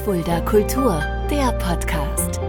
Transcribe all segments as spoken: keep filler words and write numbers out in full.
Fulda Kultur, der Podcast.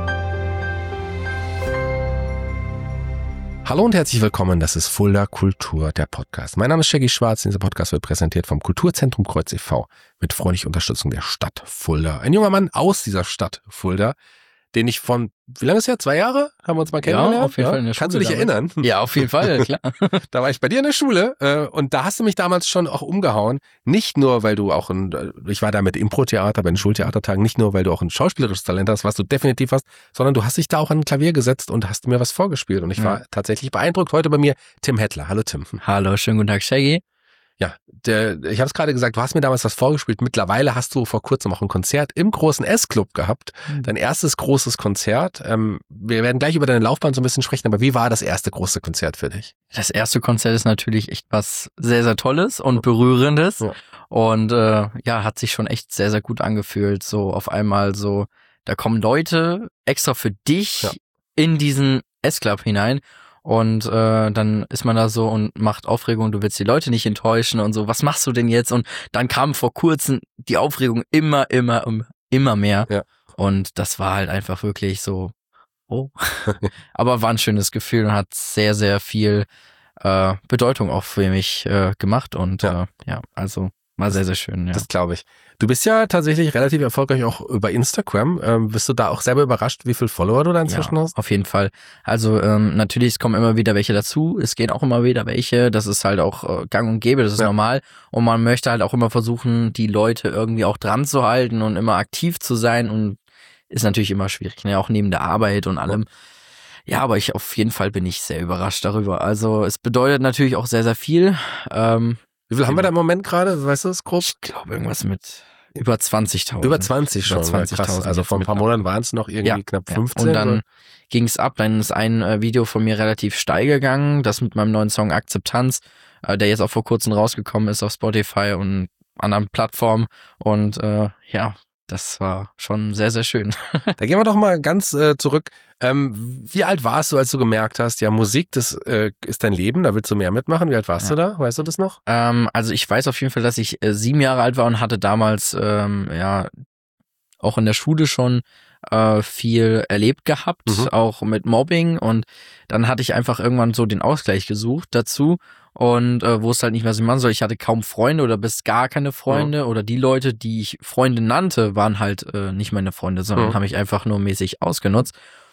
Hallo und herzlich willkommen, das ist Fulda Kultur, der Podcast. Mein Name ist Shaggy Schwarz, dieser Podcast wird präsentiert vom Kulturzentrum Kreuz e V mit freundlicher Unterstützung der Stadt Fulda. Ein junger Mann aus dieser Stadt Fulda, den ich von, wie lange ist her? Zwei Jahre? Haben wir uns mal kennengelernt? Ja, auf jeden ja? Fall in der Schule. Kannst du dich damals erinnern? Ja, auf jeden Fall, klar. Da war ich bei dir in der Schule äh, und da hast du mich damals schon auch umgehauen. Nicht nur, weil du auch ein, ich war da mit Impro-Theater bei den Schultheatertagen, nicht nur, weil du auch ein schauspielerisches Talent hast, was du definitiv hast, sondern du hast dich da auch an ein Klavier gesetzt und hast mir was vorgespielt. Und ich war ja. tatsächlich beeindruckt. Heute bei mir Tim Hettler. Hallo Tim. Hallo, schönen guten Tag, Shaggy. Ja, der, ich habe es gerade gesagt, du hast mir damals was vorgespielt. Mittlerweile hast du vor kurzem auch ein Konzert im großen S-Club gehabt. Mhm. Dein erstes großes Konzert. Ähm, wir werden gleich über deine Laufbahn so ein bisschen sprechen, aber wie war das erste große Konzert für dich? Das erste Konzert ist natürlich echt was sehr, sehr Tolles und Berührendes. Ja. Und äh, ja, hat sich schon echt sehr, sehr gut angefühlt. So auf einmal so, da kommen Leute extra für dich ja. in diesen S-Club hinein. Und äh, dann ist man da so und macht Aufregung, du willst die Leute nicht enttäuschen und so, was machst du denn jetzt? Und dann kam vor kurzem die Aufregung immer, immer, immer mehr. Ja. Und das war halt einfach wirklich so, oh. Aber war ein schönes Gefühl und hat sehr, sehr viel äh, Bedeutung auch für mich äh, gemacht. Und ja, äh, ja also war sehr, sehr schön. Ja. Das glaube ich. Du bist ja tatsächlich relativ erfolgreich auch über Instagram. Ähm, bist du da auch selber überrascht, wie viele Follower du da inzwischen ja, hast? Auf jeden Fall. Also ähm, natürlich, es kommen immer wieder welche dazu. Es gehen auch immer wieder welche. Das ist halt auch äh, gang und gäbe, das ist ja. normal. Und man möchte halt auch immer versuchen, die Leute irgendwie auch dran zu halten und immer aktiv zu sein. Und ist natürlich immer schwierig, ne? Auch neben der Arbeit und allem. Ja, aber ich auf jeden Fall bin ich sehr überrascht darüber. Also es bedeutet natürlich auch sehr, sehr viel. Ähm, Wie viel haben wir da im Moment gerade? Weißt du das grob? Ich glaube irgendwas mit über zwanzigtausend. Über zwanzig schon. Über zwanzigtausend. Also vor ein paar Monaten waren es noch irgendwie ja, knapp fünfzehn. Ja. Und dann ging es ab. Dann ist ein äh, Video von mir relativ steil gegangen. Das mit meinem neuen Song Akzeptanz, äh, der jetzt auch vor kurzem rausgekommen ist auf Spotify und anderen Plattformen. Und äh, ja, das war schon sehr, sehr schön. Da gehen wir doch mal ganz äh, zurück. Ähm, wie alt warst du, als du gemerkt hast, ja, Musik, das äh, ist dein Leben, da willst du mehr mitmachen? Wie alt warst ja. du da? Weißt du das noch? Ähm, also ich weiß auf jeden Fall, dass ich äh, sieben Jahre alt war und hatte damals ähm, ja auch in der Schule schon äh, viel erlebt gehabt, mhm. auch mit Mobbing. Und dann hatte ich einfach irgendwann so den Ausgleich gesucht dazu. Und äh, wusste halt nicht, was ich machen soll. Ich hatte kaum Freunde oder bis gar keine Freunde. Ja. Oder die Leute, die ich Freunde nannte, waren halt äh, nicht meine Freunde, sondern ja. haben mich einfach nur mäßig ausgenutzt.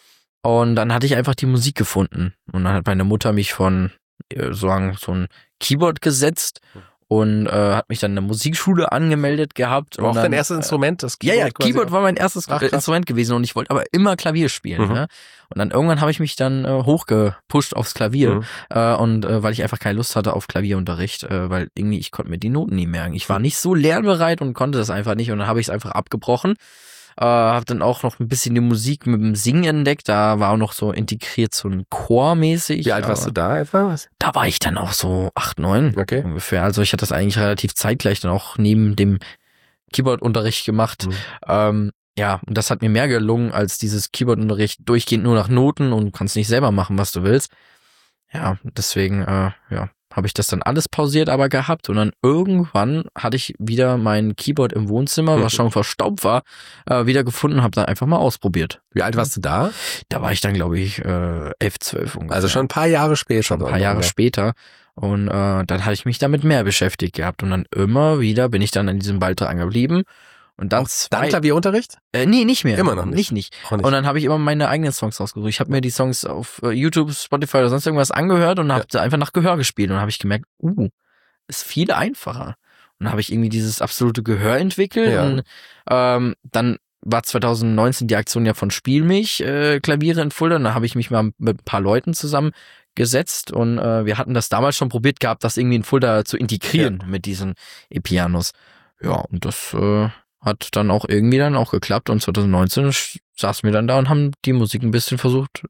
Und dann hatte ich einfach die Musik gefunden. Und dann hat meine Mutter mich von äh, so ein, so ein Keyboard gesetzt und äh, hat mich dann in der Musikschule angemeldet gehabt. War und auch dann, dein erstes Instrument? Das Keyboard ja, ja, Keyboard war mein erstes Ach, Instrument gewesen und ich wollte aber immer Klavier spielen. Mhm. Ne? Und dann irgendwann habe ich mich dann äh, hochgepusht aufs Klavier mhm. äh, und äh, weil ich einfach keine Lust hatte auf Klavierunterricht, äh, weil irgendwie ich konnte mir die Noten nie merken. Ich war nicht so lernbereit und konnte das einfach nicht und dann habe ich es einfach abgebrochen. Äh, habe dann auch noch ein bisschen die Musik mit dem Singen entdeckt. Da war auch noch so integriert, so ein Chor mäßig. Wie alt warst du da etwa? Da war ich dann auch so acht, neun okay. ungefähr. Also ich hatte das eigentlich relativ zeitgleich dann auch neben dem Keyboard-Unterricht gemacht. Mhm. Ähm, ja, und das hat mir mehr gelungen als dieses Keyboard-Unterricht durchgehend nur nach Noten und du kannst nicht selber machen, was du willst. Ja, deswegen, äh, ja. habe ich das dann alles pausiert aber gehabt und dann irgendwann hatte ich wieder mein Keyboard im Wohnzimmer, was schon verstaubt war, äh, wieder gefunden und habe dann einfach mal ausprobiert. Wie alt warst du da? Da war ich dann, glaube ich, äh, elf, zwölf ungefähr. Also schon ein paar Jahre später. Schon ein paar Jahre später und äh, dann hatte ich mich damit mehr beschäftigt gehabt und dann immer wieder bin ich dann an diesem Ball dran geblieben. Und dann, dann Klavierunterricht? Äh, nee, nicht mehr. Immer noch nicht. Nicht, nicht. nicht. Und dann habe ich immer meine eigenen Songs rausgesucht. Ich habe mir die Songs auf äh, YouTube, Spotify oder sonst irgendwas angehört und habe ja. einfach nach Gehör gespielt. Und dann habe ich gemerkt, uh, ist viel einfacher. Und dann habe ich irgendwie dieses absolute Gehör entwickelt. Ja. Und ähm, dann war zwanzig neunzehn die Aktion ja von Spiel mich, äh, Klaviere in Fulda. Und dann habe ich mich mal mit ein paar Leuten zusammengesetzt. Und äh, wir hatten das damals schon probiert gehabt, das irgendwie in Fulda zu integrieren ja. mit diesen E-Pianos. Ja, und das... Äh, hat dann auch irgendwie dann auch geklappt und zwanzig neunzehn saßen wir dann da und haben die Musik ein bisschen versucht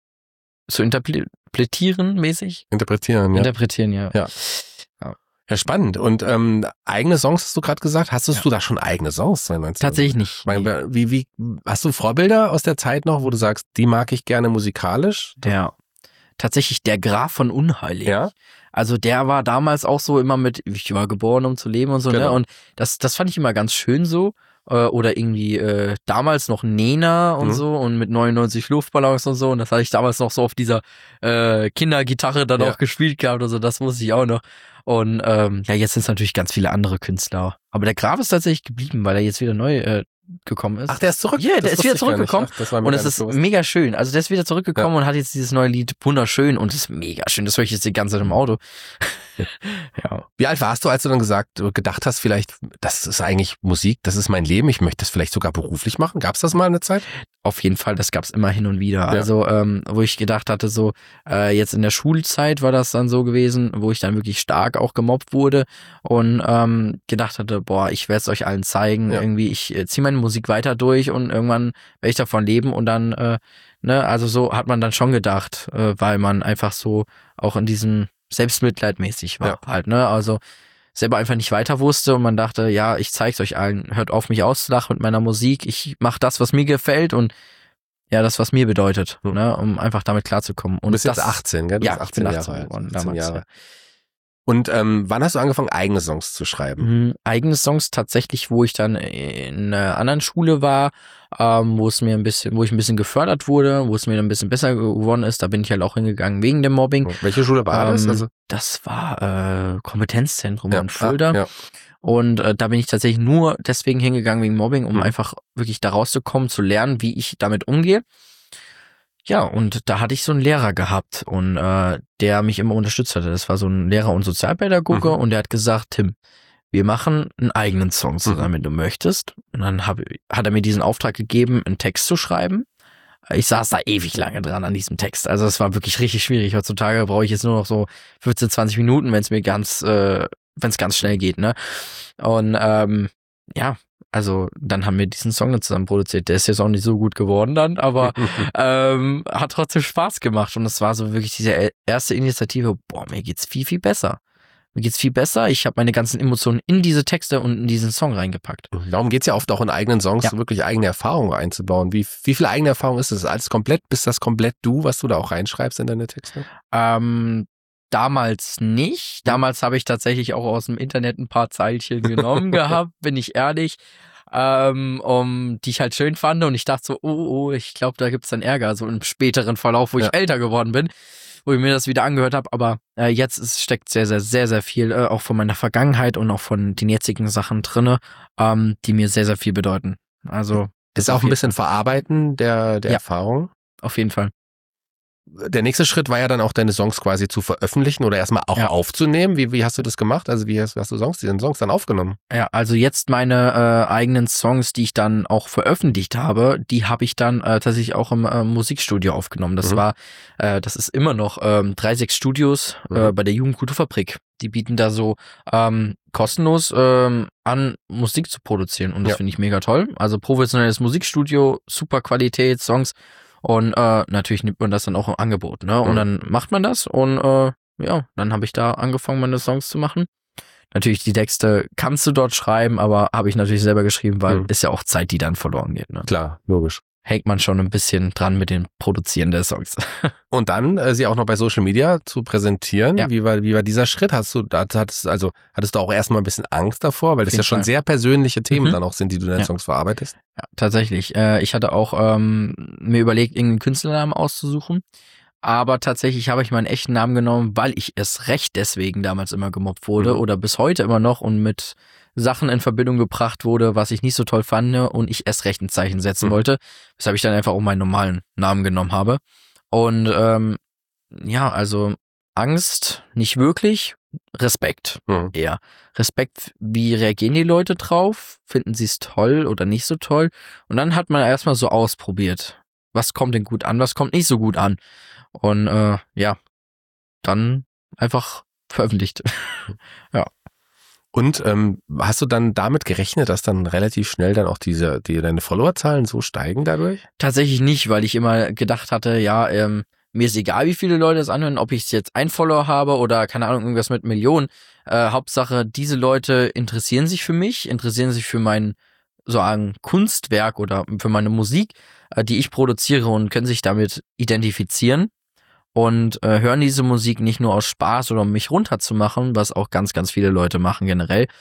zu interpretieren mäßig. Interpretieren, ja. Interpretieren, ja. Ja, ja. ja spannend. Und ähm, eigene Songs hast du gerade gesagt. Hast ja. du da schon eigene Songs zwanzig neunzehn? Tatsächlich nicht. Nee. Wie, wie, hast du Vorbilder aus der Zeit noch, wo du sagst, die mag ich gerne musikalisch? Ja. Tatsächlich der Graf von Unheilig. Ja. Also der war damals auch so immer mit, ich war geboren, um zu leben und so, genau. ne? Und das, das fand ich immer ganz schön so. äh, oder irgendwie äh, damals noch Nena und Mhm. so und mit neunundneunzig Luftballons und so und das hatte ich damals noch so auf dieser äh, Kindergitarre dann Ja. auch gespielt gehabt, also das wusste ich auch noch. Und ähm, ja, jetzt sind es natürlich ganz viele andere Künstler. Aber der Graf ist tatsächlich geblieben, weil er jetzt wieder neu äh, gekommen ist. Ach, der ist zurück? Ja, der Das ist wusste wieder ich gar nicht. zurückgekommen. Ach, das war mir Und gar es nicht ist bewusst. mega schön. Also der ist wieder zurückgekommen und hat jetzt dieses neue Lied wunderschön und es ist mega schön. Das höre ich jetzt die ganze Zeit im Auto. Ja. Wie alt warst du, als du dann gesagt, gedacht hast, vielleicht, das ist eigentlich Musik, das ist mein Leben, ich möchte das vielleicht sogar beruflich machen? Gab es das mal eine Zeit? Auf jeden Fall, das gab's immer hin und wieder. Also, ähm, wo ich gedacht hatte, so, äh, jetzt in der Schulzeit war das dann so gewesen, wo ich dann wirklich stark auch gemobbt wurde und ähm, gedacht hatte, boah, ich werde es euch allen zeigen. Ja. Irgendwie, ich äh, ziehe meine Musik weiter durch und irgendwann werde ich davon leben und dann, äh, ne, also so hat man dann schon gedacht, äh, weil man einfach so auch in diesem Selbstmitleidmäßig war Ja. halt, ne? Also selber einfach nicht weiter wusste und man dachte, ja, ich zeig's euch allen, hört auf mich auszulachen mit meiner Musik, ich mache das, was mir gefällt und ja, das, was mir bedeutet, Hm. ne, um einfach damit klarzukommen. Und Du bist das, jetzt achtzehn, gell? Du ja, bist ich bin achtzehn achtzehn Jahre alt. geworden achtzehn damals, Jahre. ja. Und ähm, wann hast du angefangen, eigene Songs zu schreiben? Mhm, eigene Songs tatsächlich, wo ich dann in einer anderen Schule war, ähm, wo es mir ein bisschen, wo ich ein bisschen gefördert wurde, wo es mir dann ein bisschen besser geworden ist, da bin ich halt auch hingegangen wegen dem Mobbing. Welche Schule war das? Ähm, Also, Das war äh, Kompetenzzentrum ja, in Fulda. ah, ja. Und äh, da bin ich tatsächlich nur deswegen hingegangen wegen Mobbing, um Mhm. einfach wirklich da rauszukommen, zu lernen, wie ich damit umgehe. Ja, und da hatte ich so einen Lehrer gehabt und äh, der mich immer unterstützt hatte. Das war so ein Lehrer und Sozialpädagoge Mhm. und der hat gesagt, Tim, wir machen einen eigenen Song zusammen, Mhm. wenn du möchtest. Und dann hab, hat er mir diesen Auftrag gegeben, einen Text zu schreiben. Ich saß da ewig lange dran an diesem Text. Also es war wirklich richtig schwierig. Heutzutage brauche ich jetzt nur noch so fünfzehn, zwanzig Minuten, wenn es mir ganz, äh, wenn es ganz schnell geht, ne? Und ähm, ja, also dann haben wir diesen Song dann zusammen produziert. Der ist jetzt auch nicht so gut geworden dann, aber ähm, hat trotzdem Spaß gemacht. Und es war so wirklich diese erste Initiative, boah, mir geht's viel, viel besser. Mir geht's viel besser. Ich habe meine ganzen Emotionen in diese Texte und in diesen Song reingepackt. Darum geht's ja oft auch in eigenen Songs, Ja. wirklich eigene Erfahrungen einzubauen. Wie, wie viel eigene Erfahrung ist das? Alles komplett? Bist das komplett du, was du da auch reinschreibst in deine Texte? Ähm, damals nicht. Damals habe ich tatsächlich auch aus dem Internet ein paar Zeilchen genommen gehabt, bin ich ehrlich, ähm, um, die ich halt schön fand. Und ich dachte so, oh, oh, ich glaube, da gibt's dann Ärger, so im späteren Verlauf, wo Ja. ich älter geworden bin, wo ich mir das wieder angehört habe. Aber äh, jetzt ist, steckt sehr, sehr, sehr, sehr viel äh, auch von meiner Vergangenheit und auch von den jetzigen Sachen drinne, ähm, die mir sehr, sehr viel bedeuten. Also Ist auf auch ein jeden bisschen Verarbeiten der, der Ja. Erfahrung. auf jeden Fall. Der nächste Schritt war ja dann auch, deine Songs quasi zu veröffentlichen oder erstmal auch Ja. aufzunehmen. Wie, wie hast du das gemacht? Also wie hast, wie hast du Songs, diese Songs dann aufgenommen? Ja, also jetzt meine äh, eigenen Songs, die ich dann auch veröffentlicht habe, die habe ich dann äh, tatsächlich auch im äh, Musikstudio aufgenommen. Das Mhm. war, äh, das ist immer noch ähm, drei sechs Studios äh, Mhm. bei der Jugendkulturfabrik. Die bieten da so ähm, kostenlos ähm, an, Musik zu produzieren und das Ja. finde ich mega toll. Also professionelles Musikstudio, super Qualität, Songs und äh, natürlich nimmt man das dann auch im Angebot, ne? Und Mhm. dann macht man das und äh, ja, dann habe ich da angefangen, meine Songs zu machen. Natürlich, die Texte kannst du dort schreiben, aber habe ich natürlich selber geschrieben, weil Mhm. ist ja auch Zeit, die dann verloren geht. Ne? Klar, logisch. Hängt man schon ein bisschen dran mit dem Produzieren der Songs. Und dann äh, sie auch noch bei Social Media zu präsentieren. Ja. Wie war, wie war dieser Schritt? Hast du, da hattest, also, hattest du auch erstmal ein bisschen Angst davor, weil das jeden ja schon Fall. sehr persönliche Themen Mhm. dann auch sind, die du in deinen Ja. Songs verarbeitest? Ja, tatsächlich. Äh, ich hatte auch ähm, mir überlegt, irgendeinen Künstlernamen auszusuchen. Aber tatsächlich habe ich meinen echten Namen genommen, weil ich erst recht deswegen damals immer gemobbt wurde Mhm. oder bis heute immer noch und mit Sachen in Verbindung gebracht wurde, was ich nicht so toll fand und ich erst recht ein Zeichen setzen Mhm. wollte, weshalb ich dann einfach auch meinen normalen Namen genommen habe. Und ähm, ja, also Angst nicht wirklich, Respekt Mhm. eher. Respekt, wie reagieren die Leute drauf? Finden sie es toll oder nicht so toll? Und dann hat man erstmal so ausprobiert. Was kommt denn gut an, was kommt nicht so gut an? Und äh, ja, dann einfach veröffentlicht. Und ähm, hast du dann damit gerechnet, dass dann relativ schnell dann auch diese, die, deine Followerzahlen so steigen dadurch? Tatsächlich nicht, weil ich immer gedacht hatte, ja, ähm, mir ist egal, wie viele Leute es anhören, ob ich jetzt ein Follower habe oder, keine Ahnung, irgendwas mit Millionen. Äh, Hauptsache, diese Leute interessieren sich für mich, interessieren sich für mein so ein Kunstwerk oder für meine Musik, äh, die ich produziere und können sich damit identifizieren und äh, hören diese Musik nicht nur aus Spaß oder um mich runterzumachen, was auch ganz, ganz viele Leute machen generell,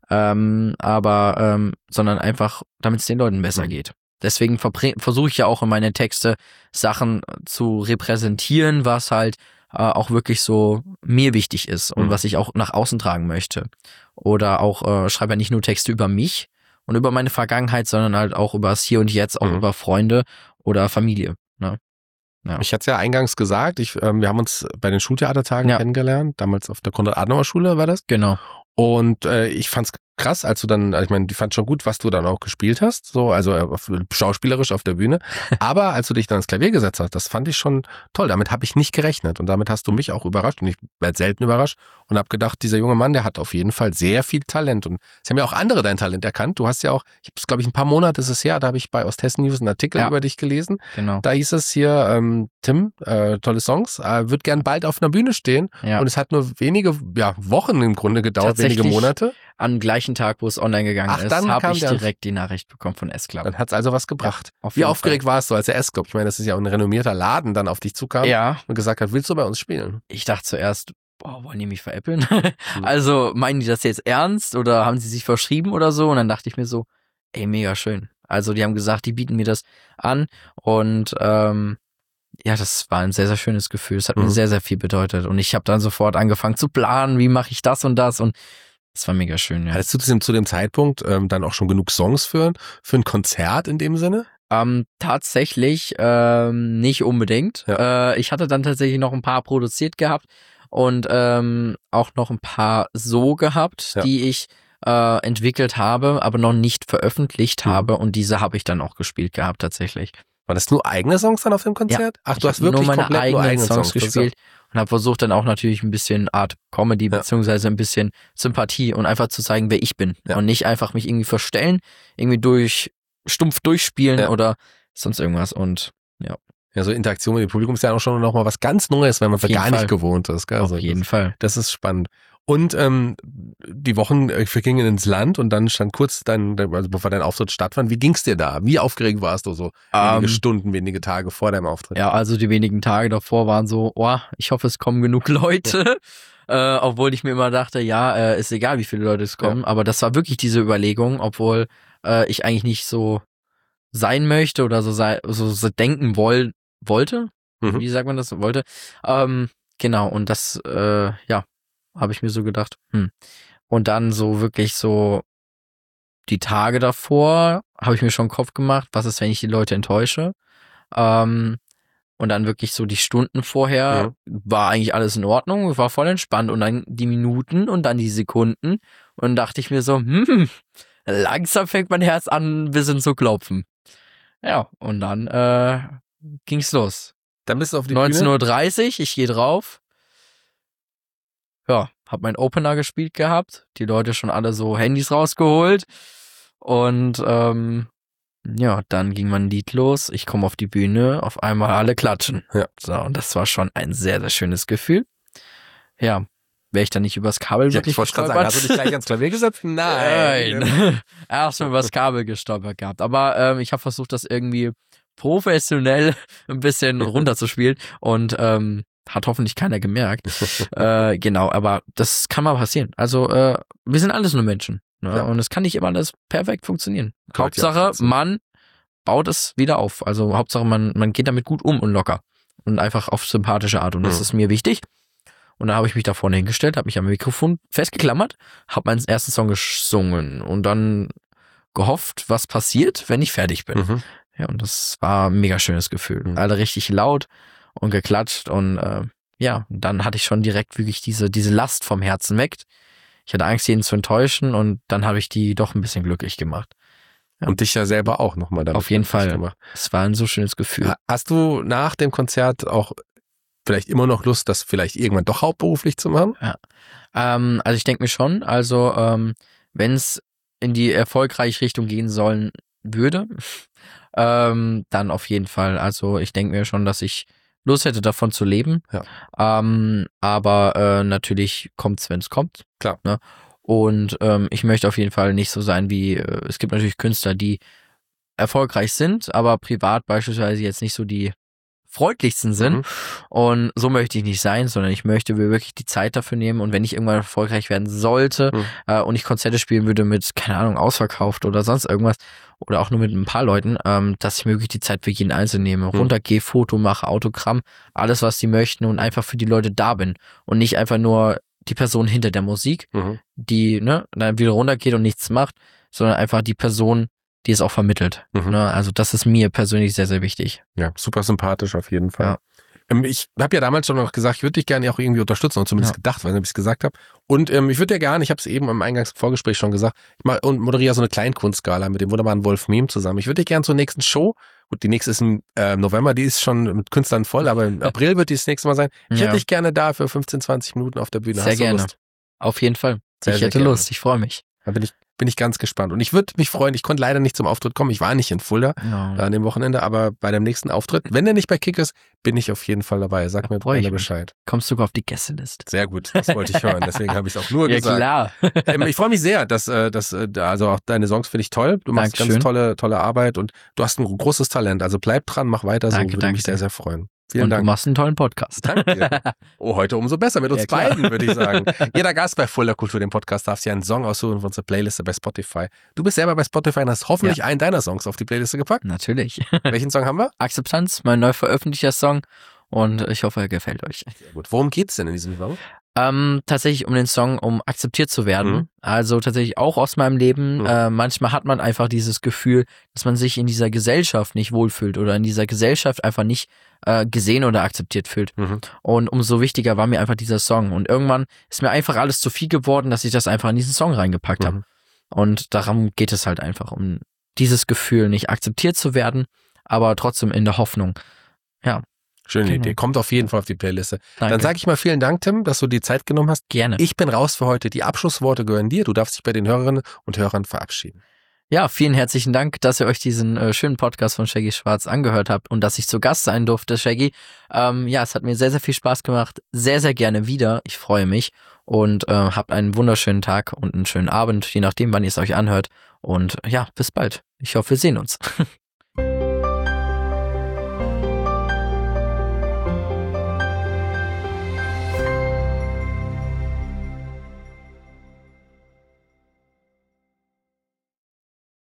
ähm, aber ähm, sondern einfach, damit es den Leuten besser Mhm. geht. Deswegen versuche ich ja auch in meine Texte Sachen zu repräsentieren, was halt äh, auch wirklich so mir wichtig ist und Mhm. was ich auch nach außen tragen möchte. Oder auch äh, schreibe ja nicht nur Texte über mich und über meine Vergangenheit, sondern halt auch über das Hier und Jetzt, auch Mhm. über Freunde oder Familie. Ne? Ja. Ich hatte es ja eingangs gesagt, ich, ähm, wir haben uns bei den Schultheatertagen Ja. kennengelernt, damals auf der Konrad-Adenauer-Schule war das. Genau. Und äh, ich fand's krass, als du dann, ich meine, ich fand schon gut, was du dann auch gespielt hast, so, also äh, auf, schauspielerisch auf der Bühne. Aber als du dich dann ans Klavier gesetzt hast, das fand ich schon toll. Damit habe ich nicht gerechnet und damit hast du mich auch überrascht und ich werde selten überrascht und habe gedacht, dieser junge Mann, der hat auf jeden Fall sehr viel Talent und es haben ja auch andere dein Talent erkannt. Du hast ja auch, ich habe es glaube ich ein paar Monate ist es her, da habe ich bei Osthessen News einen Artikel Ja. über dich gelesen. Genau. Da hieß es hier, ähm, Tim, äh, tolle Songs, äh, wird gern bald auf einer Bühne stehen Ja. und es hat nur wenige ja, Wochen im Grunde gedauert, wenige Tatsächlich Monate. Am gleichen Tag, wo es online gegangen Ach, ist, dann habe kam ich der- direkt die Nachricht bekommen von S-Club. Dann hat's also was gebracht. Auf Wie jeden aufgeregt warst du, als der S-Club, ich meine, das ist ja auch ein renommierter Laden, dann auf dich zukam Ja, und gesagt hat, willst du bei uns spielen? ich dachte zuerst, boah, wollen die mich veräppeln? Also meinen die das jetzt ernst oder haben sie sich verschrieben oder so? Und dann dachte ich mir so, ey, mega schön. Also die haben gesagt, die bieten mir das an und ähm, ja, das war ein sehr, sehr schönes Gefühl. Es hat Mhm. mir sehr, sehr viel bedeutet. Und ich habe dann sofort angefangen zu planen, wie mache ich das und das und es war mega schön, ja. Hattest du zu dem, zu dem Zeitpunkt ähm, dann auch schon genug Songs für, für ein Konzert in dem Sinne? Ähm, tatsächlich ähm, nicht unbedingt. Ja. Äh, ich hatte dann tatsächlich noch ein paar produziert gehabt und ähm, auch noch ein paar so gehabt, Ja. die ich äh, entwickelt habe, aber noch nicht veröffentlicht Mhm. habe und diese habe ich dann auch gespielt gehabt tatsächlich. Waren das nur eigene Songs dann auf dem Konzert? Ach, Ich du hast hab wirklich nur meine komplett eigenen nur eigene Songs Songs, gespielt und habe versucht dann auch natürlich ein bisschen Art Comedy Ja. beziehungsweise ein bisschen Sympathie und einfach zu zeigen, wer ich bin Ja. und nicht einfach mich irgendwie verstellen, irgendwie durch stumpf durchspielen Ja. oder sonst irgendwas und Ja, so Interaktion mit dem Publikum ist ja auch schon noch mal was ganz Neues, wenn man Auf jeden gar nicht Fall. gewohnt ist. Gell? auf Also jeden das, Fall. das ist spannend. Und ähm, die Wochen äh, vergingen ins Land und dann stand kurz dein, also bevor dein Auftritt stattfand, wie ging's dir da? Wie aufgeregt warst du so wenige Ähm, Stunden, wenige Tage vor deinem Auftritt? Ja, also die wenigen Tage davor waren so, oh, ich hoffe, es kommen genug Leute. Äh, obwohl ich mir immer dachte, ja, äh, ist egal, wie viele Leute es kommen. Aber das war wirklich diese Überlegung, obwohl äh, ich eigentlich nicht so sein möchte oder so, sei, so, so denken woll, wollte. Mhm. Wie sagt man das? Wollte. Ähm, genau, und das, äh, ja, habe ich mir so gedacht. Hm. Und dann so wirklich so die Tage davor habe ich mir schon einen Kopf gemacht, was ist, wenn ich die Leute enttäusche? Ähm, und dann wirklich so die Stunden vorher war eigentlich alles in Ordnung, war voll entspannt und dann die Minuten und dann die Sekunden und dann dachte ich mir so, hm, langsam fängt mein Herz an, ein bisschen zu klopfen. Ja, und dann äh, ging's los. Dann bist du auf die Bühne. neunzehn Uhr dreißig, ich gehe drauf. Ja, hab mein Opener gespielt gehabt. Die Leute schon alle so Handys rausgeholt. Und ähm, ja, dann ging mein Lied los. Ich komme auf die Bühne, auf einmal alle klatschen. Ja. So, und das war schon ein sehr, sehr schönes Gefühl. Ja, wäre ich dann nicht übers Kabel Ja, wirklich ich wollte gerade sagen, hast du dich gleich ans Klavier gesetzt? Nein. Nein. Erstmal übers Kabel gestolpert gehabt. Aber ähm, ich habe versucht, das irgendwie professionell ein bisschen runterzuspielen und ähm, hat hoffentlich keiner gemerkt. äh, genau, aber das kann mal passieren. Also äh, wir sind alles nur Menschen. Ne? Ja. Und es kann nicht immer alles perfekt funktionieren. Gehört ja auch Hauptsache, dazu. man baut es wieder auf. Also Hauptsache, man, man geht damit gut um und locker. Und einfach auf sympathische Art. Und das Mhm. ist mir wichtig. Und dann habe ich mich da vorne hingestellt, habe mich am Mikrofon festgeklammert, habe meinen ersten Song gesungen und dann gehofft, was passiert, wenn ich fertig bin. Mhm. Ja, und das war ein mega schönes Gefühl. Mhm. Alle richtig laut und geklatscht und äh, ja, dann hatte ich schon direkt wirklich diese, diese Last vom Herzen weg. Ich hatte Angst, jeden zu enttäuschen und dann habe ich die doch ein bisschen glücklich gemacht. Ja. Und dich ja selber auch nochmal damit Auf jeden glücklich Fall. gemacht. Es war ein so schönes Gefühl. Hast du nach dem Konzert auch vielleicht immer noch Lust, das vielleicht irgendwann doch hauptberuflich zu machen? Ähm, also ich denke mir schon, also ähm, wenn es in die erfolgreiche Richtung gehen sollen würde, ähm, dann auf jeden Fall. Also ich denke mir schon, dass ich Lust hätte, davon zu leben. Ja. Ähm, aber äh, natürlich kommt's, wenn es kommt. Klar. Ne? Und ähm, ich möchte auf jeden Fall nicht so sein wie, äh, es gibt natürlich Künstler, die erfolgreich sind, aber privat beispielsweise jetzt nicht so die freundlichsten sind. Mhm. Und so möchte ich nicht sein, sondern ich möchte mir wirklich die Zeit dafür nehmen. Und wenn ich irgendwann erfolgreich werden sollte Mhm. äh, und ich Konzerte spielen würde mit, keine Ahnung, ausverkauft oder sonst irgendwas oder auch nur mit ein paar Leuten, ähm, dass ich mir wirklich die Zeit für jeden Einzelnen nehme. Mhm. Runtergehe, Foto mache, Autogramm, alles, was die möchten und einfach für die Leute da bin. Und nicht einfach nur die Person hinter der Musik, Mhm. die ne, dann wieder runtergeht und nichts macht, sondern einfach die Person, die es auch vermittelt. Mhm. Ne? Also das ist mir persönlich sehr, sehr wichtig. Ja, super sympathisch auf jeden Fall. Ja. Ähm, ich habe ja damals schon noch gesagt, ich würde dich gerne auch irgendwie unterstützen und zumindest Ja. gedacht, weil ich es gesagt habe. Und ähm, ich würde ja gerne, ich habe es eben im Eingangsvorgespräch schon gesagt, ich mach, und moderiere so eine Kleinkunstskala mit dem wunderbaren Wolf Miem zusammen. Ich würde dich gerne zur nächsten Show, gut, die nächste ist im äh, November, die ist schon mit Künstlern voll, aber im April wird die das nächste Mal sein. Ich Ja. hätte dich gerne da für fünfzehn, zwanzig Minuten auf der Bühne. Sehr Hast du gerne. Lust? Auf jeden Fall. Sehr, ich sehr hätte gerne. Lust, ich freue mich. Da bin ich, bin ich ganz gespannt. Und ich würde mich freuen, ich konnte leider nicht zum Auftritt kommen. Ich war nicht in Fulda Ja. an dem Wochenende, aber bei dem nächsten Auftritt, wenn der nicht bei Kick ist, bin ich auf jeden Fall dabei. Sag Da mir freu ich gerne mich. Bescheid. Kommst du sogar auf die Gästeliste? Sehr gut, das wollte ich hören. Deswegen habe ich es auch nur Ja, gesagt. klar. Ähm, ich freue mich sehr, dass, äh, dass äh, also auch deine Songs finde ich toll. Du machst Dankeschön. ganz tolle, tolle Arbeit und du hast ein großes Talent. Also bleib dran, mach weiter so. Danke, Würde danke mich sehr, dir. sehr freuen. Vielen Und Dank. du machst einen tollen Podcast. Danke dir. Oh, heute umso besser mit uns Ja, klar. beiden, würde ich sagen. Jeder Gast bei Fulda Kultur, dem Podcast, darf sich einen Song aussuchen von unserer Playliste bei Spotify. Du bist selber bei Spotify und hast hoffentlich einen deiner Songs auf die Playliste gepackt. Natürlich. Welchen Song haben wir? Akzeptanz, mein neu veröffentlichter Song. Und ich hoffe, er gefällt euch. Sehr gut. Worum geht's denn in diesem Song? Ähm, tatsächlich um den Song, um akzeptiert zu werden. Mhm. Also tatsächlich auch aus meinem Leben. Mhm. Äh, manchmal hat man einfach dieses Gefühl, dass man sich in dieser Gesellschaft nicht wohlfühlt oder in dieser Gesellschaft einfach nicht äh, gesehen oder akzeptiert fühlt. Mhm. Und umso wichtiger war mir einfach dieser Song. Und irgendwann ist mir einfach alles zu viel geworden, dass ich das einfach in diesen Song reingepackt habe. Mhm. Und darum geht es halt einfach, um dieses Gefühl, nicht akzeptiert zu werden, aber trotzdem in der Hoffnung. Ja, Schöne Genau. Idee. Kommt auf jeden Fall auf die Playliste. danke. Dann sage ich mal vielen Dank, Tim, dass du die Zeit genommen hast. Gerne. Ich bin raus für heute. Die Abschlussworte gehören dir. Du darfst dich bei den Hörerinnen und Hörern verabschieden. Ja, vielen herzlichen Dank, dass ihr euch diesen äh, schönen Podcast von Shaggy Schwarz angehört habt und dass ich zu Gast sein durfte, Shaggy. Ähm, ja, es hat mir sehr, sehr viel Spaß gemacht. Sehr, sehr gerne wieder. Ich freue mich und äh, habt einen wunderschönen Tag und einen schönen Abend, je nachdem, wann ihr es euch anhört. Und ja, bis bald. Ich hoffe, wir sehen uns.